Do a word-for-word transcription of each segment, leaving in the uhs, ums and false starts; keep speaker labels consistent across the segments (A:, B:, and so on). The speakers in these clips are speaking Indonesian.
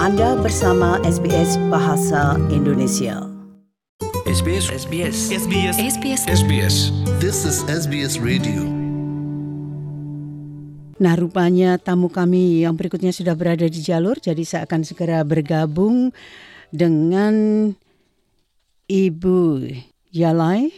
A: Anda bersama S B S Bahasa Indonesia.
B: S B S S B S
C: S B S
D: S B S
B: S B S
E: This is S B S Radio.
A: Nah, rupanya tamu kami yang berikutnya sudah berada di jalur, jadi saya akan segera bergabung dengan Ibu Yalai.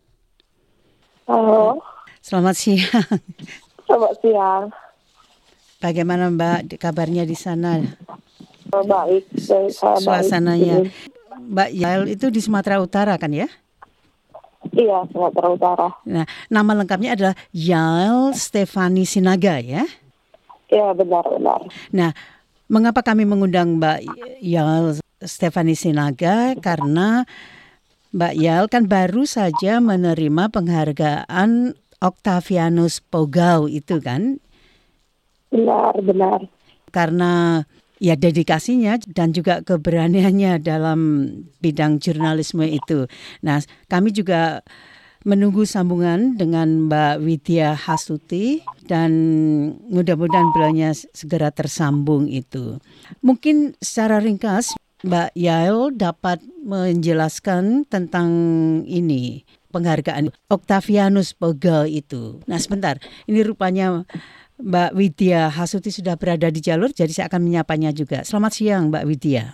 F: Halo.
A: Selamat siang.
F: Selamat siang.
A: Bagaimana Mbak kabarnya di sana?
F: Baik, saya baik.
A: Suasananya.
F: Baik.
A: Mbak Yael itu di Sumatera Utara kan ya?
F: Iya, Sumatera Utara.
A: Nah, nama lengkapnya adalah Yael Stefani Sinaga ya?
F: Iya, benar-benar.
A: Nah, mengapa kami mengundang Mbak Yael Stefani Sinaga? Karena Mbak Yael kan baru saja menerima penghargaan Octavianus Pogau itu kan?
F: Benar, benar.
A: Karena ya dedikasinya dan juga keberaniannya dalam bidang jurnalisme itu. Nah, kami juga menunggu sambungan dengan Mbak Widya Hasuti dan mudah-mudahan beliaunya segera tersambung itu. Mungkin secara ringkas Mbak Yael dapat menjelaskan tentang ini, penghargaan Octavianus Pogau itu. Nah, sebentar. Ini rupanya Mbak Widya Hasuti sudah berada di jalur, jadi saya akan menyapanya juga. Selamat siang Mbak Widya.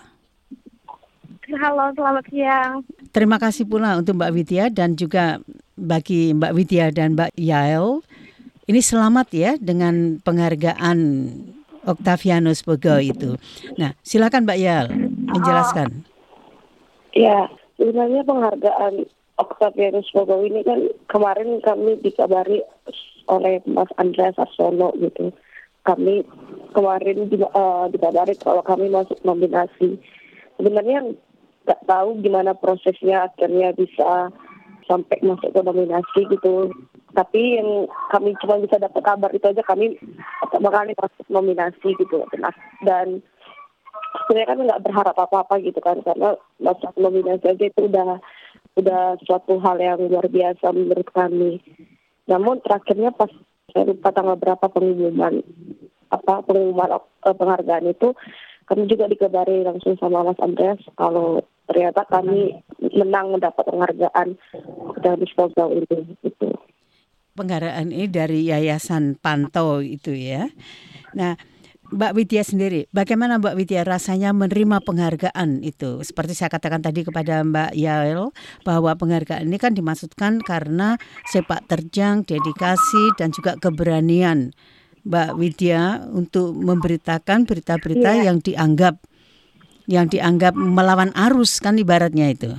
F: Halo, selamat siang.
A: Terima kasih pula untuk Mbak Widya dan juga bagi Mbak Widya dan Mbak Yael. Ini selamat ya dengan penghargaan Octavianus Pogau itu. Nah, silakan Mbak Yael menjelaskan.
F: Ya, sebenarnya penghargaan Octavianus Pogau ini kan kemarin kami dikabari oleh Mas Andreas Arsono gitu. Kami kemarin uh, dikabari kalau kami masuk nominasi. Sebenarnya nggak tahu gimana prosesnya akhirnya bisa sampai masuk ke nominasi gitu. Tapi yang kami cuma bisa dapat kabar itu aja, kami pertama kali masuk nominasi gitu. Dan sebenarnya kan nggak berharap apa-apa gitu kan, karena masuk nominasi aja itu udah udah suatu hal yang luar biasa menurut kami. Namun terakhirnya pas saya lupa tanggal berapa pengumuman apa pengumuman uh, penghargaan itu, kami juga dikabari langsung sama Mas Andreas kalau ternyata kami menang mendapat penghargaan dari Pogau itu. Gitu.
A: Penghargaan ini dari Yayasan Panto itu ya. Nah, Mbak Widya sendiri, bagaimana Mbak Widya rasanya menerima penghargaan itu? Seperti saya katakan tadi kepada Mbak Yael, bahwa penghargaan ini kan dimaksudkan karena sepak terjang, dedikasi, dan juga keberanian Mbak Widya untuk memberitakan berita-berita
F: yeah.
A: yang dianggap yang dianggap melawan arus kan ibaratnya itu.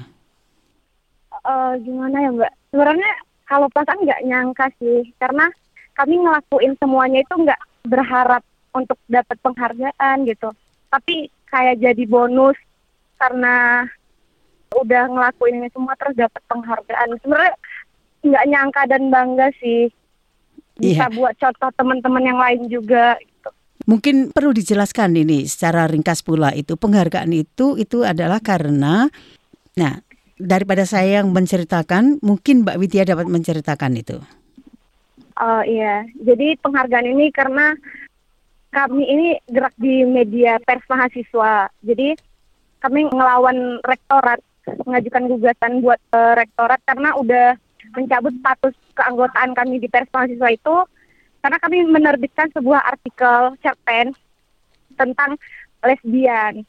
F: Uh, gimana ya Mbak? Sebenarnya kalau pasan nggak nyangka sih, karena kami ngelakuin semuanya itu nggak berharap untuk dapat penghargaan gitu, tapi kayak jadi bonus karena udah ngelakuin ini semua terus dapat penghargaan. Sebenarnya nggak nyangka dan bangga sih, bisa yeah. buat contoh teman-teman yang lain juga gitu.
A: Mungkin perlu dijelaskan ini secara ringkas pula, itu penghargaan itu itu adalah karena, nah daripada saya yang menceritakan, mungkin Mbak Widya dapat menceritakan itu.
F: Oh iya, jadi penghargaan ini karena kami ini gerak di media pers mahasiswa. Jadi kami ngelawan rektorat, mengajukan gugatan buat uh, rektorat karena udah mencabut status keanggotaan kami di pers mahasiswa itu karena kami menerbitkan sebuah artikel cerpen tentang lesbian.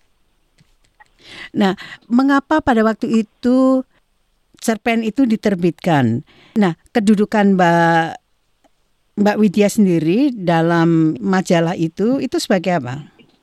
A: Nah, mengapa pada waktu itu cerpen itu diterbitkan? Nah, kedudukan Mbak Mbak Widya sendiri dalam majalah itu, itu sebagai apa?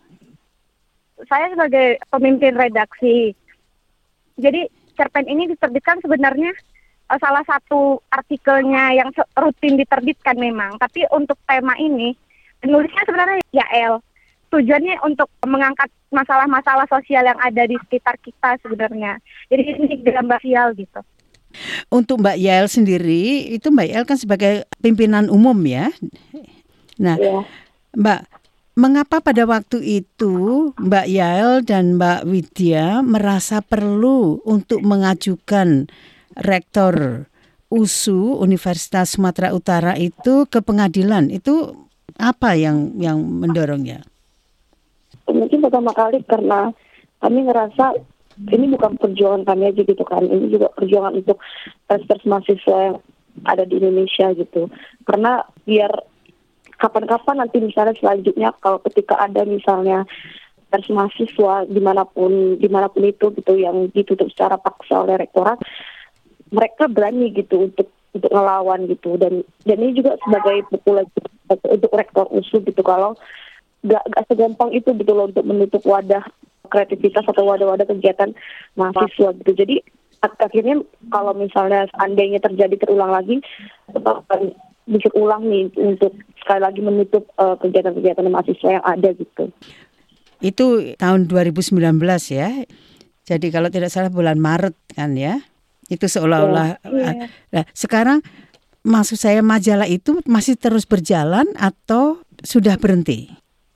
F: Saya sebagai pemimpin redaksi. Jadi cerpen ini diterbitkan sebenarnya uh, salah satu artikelnya yang rutin diterbitkan memang. Tapi untuk tema ini, penulisnya sebenarnya Yael. Tujuannya untuk mengangkat masalah-masalah sosial yang ada di sekitar kita sebenarnya. Jadi ini gambar sosial gitu.
A: Untuk Mbak Yael sendiri, itu Mbak Yael kan sebagai pimpinan umum ya. Nah, yeah. Mbak, mengapa pada waktu itu Mbak Yael dan Mbak Widya merasa perlu untuk mengajukan rektor U S U Universitas Sumatera Utara itu ke pengadilan? Itu apa yang yang mendorongnya?
F: mungkin pertama kali karena kami ngerasa ini bukan perjuangan kami aja gitu kan, ini juga perjuangan untuk pers-pers mahasiswa yang ada di Indonesia gitu. Karena biar kapan-kapan nanti misalnya selanjutnya kalau ketika ada misalnya pers mahasiswa dimanapun dimanapun itu gitu yang ditutup secara paksa oleh rektorat, mereka berani gitu untuk untuk ngelawan gitu. Dan dan ini juga sebagai pukul untuk rektor U S U gitu, kalau gak, gak segampang itu gitu loh untuk menutup wadah kreativitas atau wadah-wadah kegiatan mahasiswa gitu. Jadi akhirnya kalau misalnya seandainya terjadi terulang lagi, tetap akan bikin ulang nih untuk sekali lagi menutup uh, kegiatan-kegiatan mahasiswa yang ada gitu.
A: Itu tahun dua ribu sembilan belas ya. Jadi kalau tidak salah bulan Maret kan ya. Itu seolah-olah.
F: Yeah, yeah.
A: Nah, sekarang maksud saya majalah itu masih terus berjalan atau sudah berhenti?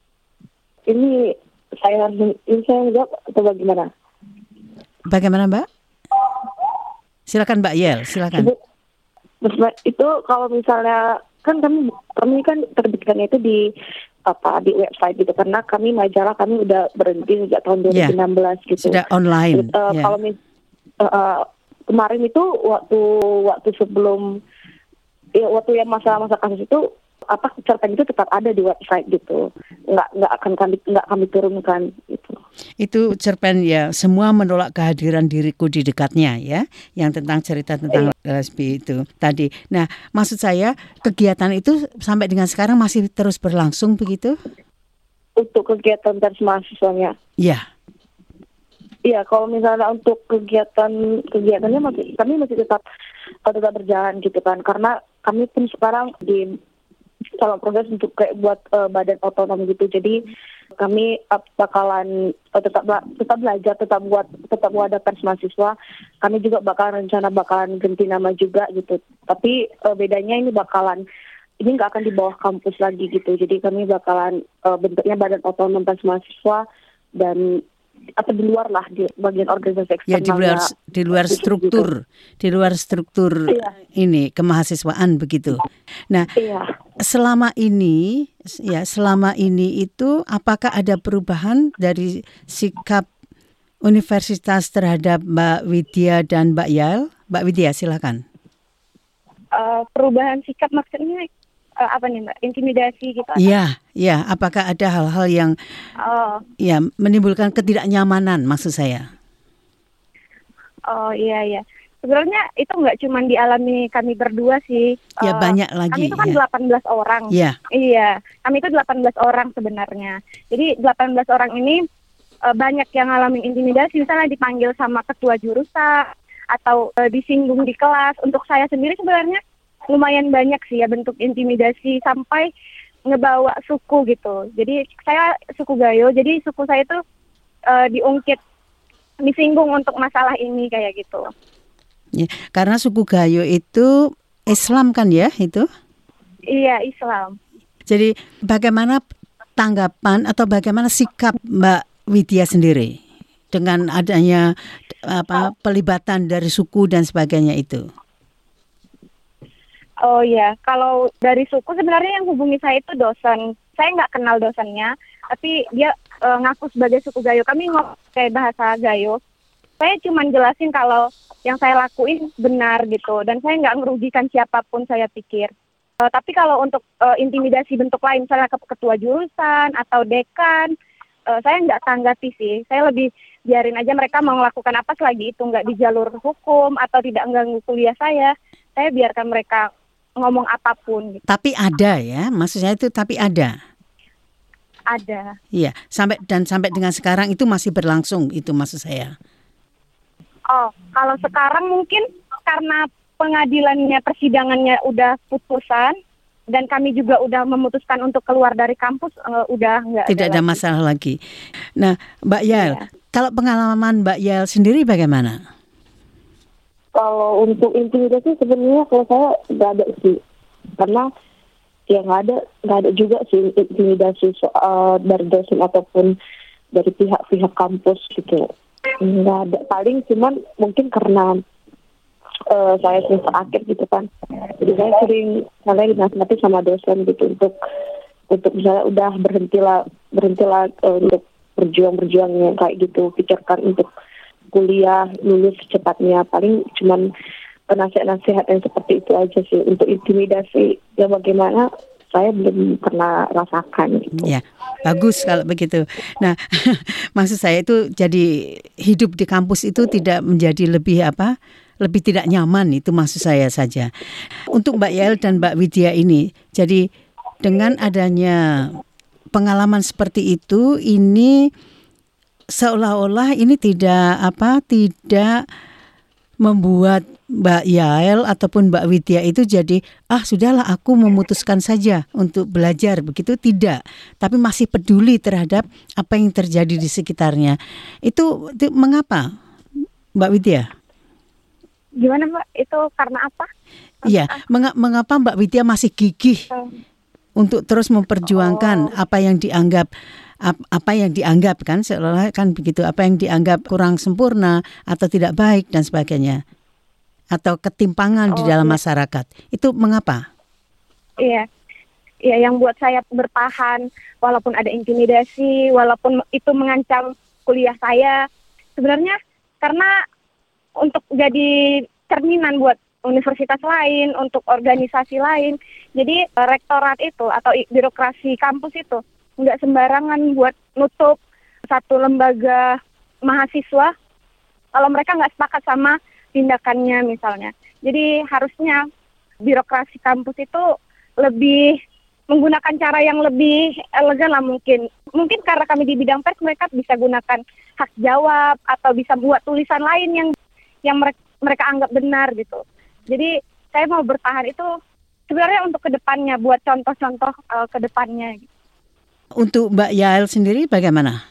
F: Ini saya ini saya jawab atau bagaimana?
A: Bagaimana Mbak? Silakan Mbak Yel, silakan.
F: Itu, itu kalau misalnya kan kami kami kan terbitkannya itu di apa di website gitu, karena kami majalah kami udah berhenti sejak tahun dua ribu enam belas yeah, gitu.
A: Sudah online.
F: Uh,
A: yeah.
F: Kalau mis, uh, uh, kemarin itu waktu waktu sebelum ya, waktu yang masa-masa kasus itu apa cerpen itu tetap ada di website gitu, nggak nggak akan kami nggak kami turunkan gitu. Itu
A: cerpen ya, semua menolak kehadiran diriku di dekatnya ya, yang tentang cerita tentang eh. lesbi itu tadi. Nah, maksud saya kegiatan itu sampai dengan sekarang masih terus berlangsung begitu?
F: Untuk kegiatan pers mahasiswanya?
A: Iya.
F: Iya, kalau misalnya untuk kegiatan kegiatannya masih kami masih tetap tetap berjalan gitu kan, karena kami pun sekarang di dalam proses untuk kayak buat uh, badan otonom gitu. Jadi kami uh, bakalan uh, tetap tetap belajar, tetap buat tetap wadah pers mahasiswa. Kami juga bakalan rencana bakalan ganti nama juga gitu. Tapi uh, bedanya ini bakalan ini nggak akan di bawah kampus lagi gitu. Jadi kami bakalan uh, bentuknya badan otonom pers mahasiswa dan atau di luar lah, di bagian organisasi eksternal.
A: Ya, di luar di luar struktur, gitu. Di luar struktur iya. Ini kemahasiswaan begitu. Nah, iya. selama ini ya selama ini itu apakah ada perubahan dari sikap universitas terhadap Mbak Widya dan Mbak Yael? Mbak Widya, silakan.
C: Uh, perubahan sikap maksudnya uh, apa nih Mbak? Intimidasi gitu?
A: Iya, iya. Apakah ada hal-hal yang oh. ya menimbulkan ketidaknyamanan maksud saya?
C: Oh iya iya. Sebenarnya itu nggak cuma dialami kami berdua sih.
A: Ya uh, banyak lagi.
C: Kami itu kan
A: ya.
C: delapan belas orang.
A: Iya.
C: Iya. Kami itu delapan belas orang sebenarnya. Jadi delapan belas orang ini uh, banyak yang ngalamin intimidasi. Misalnya dipanggil sama ketua jurusan atau uh, disinggung di kelas. Untuk saya sendiri sebenarnya lumayan banyak sih ya bentuk intimidasi sampai ngebawa suku gitu. Jadi saya suku Gayo, jadi suku saya itu uh, diungkit, disinggung untuk masalah ini kayak gitu.
A: Ya, karena suku Gayo itu Islam kan ya itu?
C: Iya, Islam.
A: Jadi bagaimana tanggapan atau bagaimana sikap Mbak Widya sendiri dengan adanya apa pelibatan dari suku dan sebagainya itu?
C: Oh ya, kalau dari suku sebenarnya yang hubungi saya itu dosen. Saya nggak kenal dosennya, tapi dia e, ngaku sebagai suku Gayo. Kami ngomong kayak bahasa Gayo. Saya cuma jelasin kalau yang saya lakuin benar gitu, dan saya nggak merugikan siapapun saya pikir. E, tapi kalau untuk e, intimidasi bentuk lain, misalnya ke ketua jurusan atau dekan, e, saya nggak tanggapi sih. Saya lebih biarin aja mereka mau melakukan apa selagi itu nggak di jalur hukum atau tidak mengganggu kuliah saya. Saya biarkan mereka ngomong apapun gitu.
A: Tapi ada ya, maksudnya itu tapi ada.
C: Ada.
A: Iya, sampai dan sampai dengan sekarang itu masih berlangsung itu maksud saya.
C: Oh, kalau sekarang mungkin karena pengadilannya persidangannya udah putusan dan kami juga udah memutuskan untuk keluar dari kampus, uh, udah nggak
A: tidak ada, ada lagi. masalah lagi. Nah, Mbak Yael, iya. Kalau pengalaman Mbak Yael sendiri bagaimana?
F: Kalau untuk intimidasi sebenarnya kalau saya nggak ada sih, karena ya nggak ada nggak ada juga sih intimidasi soal dari dosen ataupun dari pihak-pihak kampus gitu, nggak ada. Paling cuman mungkin karena uh, saya semester akhir gitu kan, jadi saya sering saya dinasihati sama dosen gitu untuk untuk misalnya udah berhentilah berhentilah uh, untuk berjuang-berjuang yang kayak gitu, pikirkan untuk kuliah lulus secepatnya. Paling cuman nasihat-nasihat yang seperti itu aja sih. Untuk intimidasi ya bagaimana, saya belum pernah rasakan gitu.
A: Ya, bagus kalau begitu. Nah, maksud saya itu jadi hidup di kampus itu tidak menjadi lebih apa? Lebih tidak nyaman, itu maksud saya saja. Untuk Mbak Yael dan Mbak Widya ini, jadi dengan adanya pengalaman seperti itu, ini seolah-olah ini tidak apa? Tidak membuat Mbak Yael ataupun Mbak Widya itu jadi, ah sudahlah aku memutuskan saja untuk belajar, begitu tidak. Tapi masih peduli terhadap apa yang terjadi di sekitarnya. Itu, itu mengapa Mbak Widya?
C: Gimana Mbak? Itu karena apa?
A: Iya, meng- mengapa Mbak Widya masih gigih
C: Hmm.
A: untuk terus memperjuangkan apa yang dianggap apa yang dianggap kan seolah kan begitu, apa yang dianggap kurang sempurna atau tidak baik dan sebagainya, atau ketimpangan di
C: Oh,
A: dalam
C: iya.
A: masyarakat. Itu mengapa?
C: Iya, iya yang buat saya bertahan walaupun ada intimidasi, walaupun itu mengancam kuliah saya. Sebenarnya karena untuk jadi cerminan buat universitas lain, untuk organisasi lain. Jadi eh, rektorat itu atau i- birokrasi kampus itu nggak sembarangan buat nutup satu lembaga mahasiswa kalau mereka nggak sepakat sama tindakannya misalnya. Jadi harusnya birokrasi kampus itu lebih menggunakan cara yang lebih elegan lah mungkin. Mungkin karena kami di bidang pers, mereka bisa gunakan hak jawab atau bisa buat tulisan lain yang yang mereka, mereka anggap benar gitu. Jadi saya mau bertahan itu sebenarnya untuk kedepannya, buat contoh-contoh uh, kedepannya.
A: Untuk Mbak Yael sendiri bagaimana?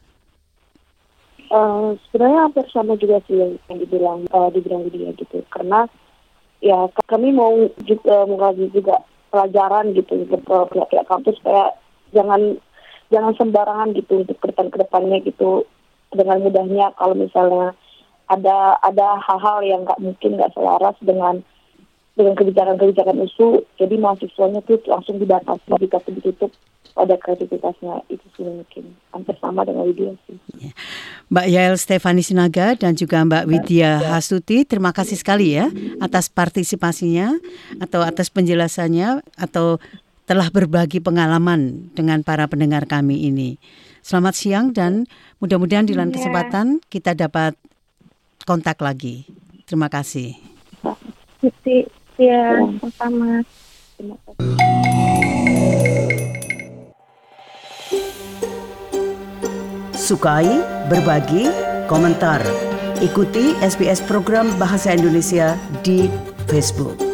F: Uh, sebenarnya hampir sama juga sih yang, yang dibilang uh, dibilang dia gitu, karena ya kami mau juga mengaji juga pelajaran gitu untuk uh, pihak-pihak kampus supaya jangan jangan sembarangan gitu untuk kedepan kedepannya gitu. Dengan mudahnya kalau misalnya ada ada hal-hal yang nggak mungkin nggak selaras dengan dengan kebijakan-kebijakan I S U, jadi mahasiswanya tuh langsung dibatasi, jika ditutup pada kreativitasnya. Itu sih mungkin hampir sama dengan Widya sih.
A: Mbak Yael Stefani Sinaga dan juga Mbak Widya Hasuti, terima kasih sekali ya atas partisipasinya atau atas penjelasannya atau telah berbagi pengalaman dengan para pendengar kami ini. Selamat siang dan mudah-mudahan di lain
C: Iya.
A: kesempatan kita dapat kontak lagi. Terima kasih.
C: Jadi ya sama.
F: Terima kasih.
A: Sukai, berbagi, komentar. Ikuti S B S program Bahasa Indonesia di Facebook.